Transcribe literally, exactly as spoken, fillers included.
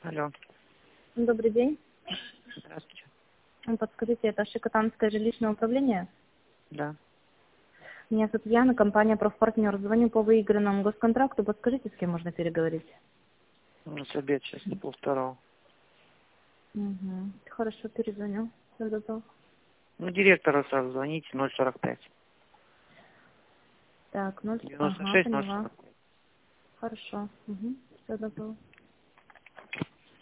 Алло. Добрый день. Здравствуйте. Подскажите, это Шикотанское жилищное управление? Да. Меня зовут Яна, компания «Профпартнер». Звоню по выигранному госконтракту. Подскажите, с кем можно переговорить? У нас обед сейчас до полвторого. Угу. Хорошо, перезвоню. Всего доброго. Ну, директору сразу звоните, ноль сорок пять. Так, ну, девяносто ага, шесть ноль поняла. сорок. Хорошо. Угу. Всего доброго.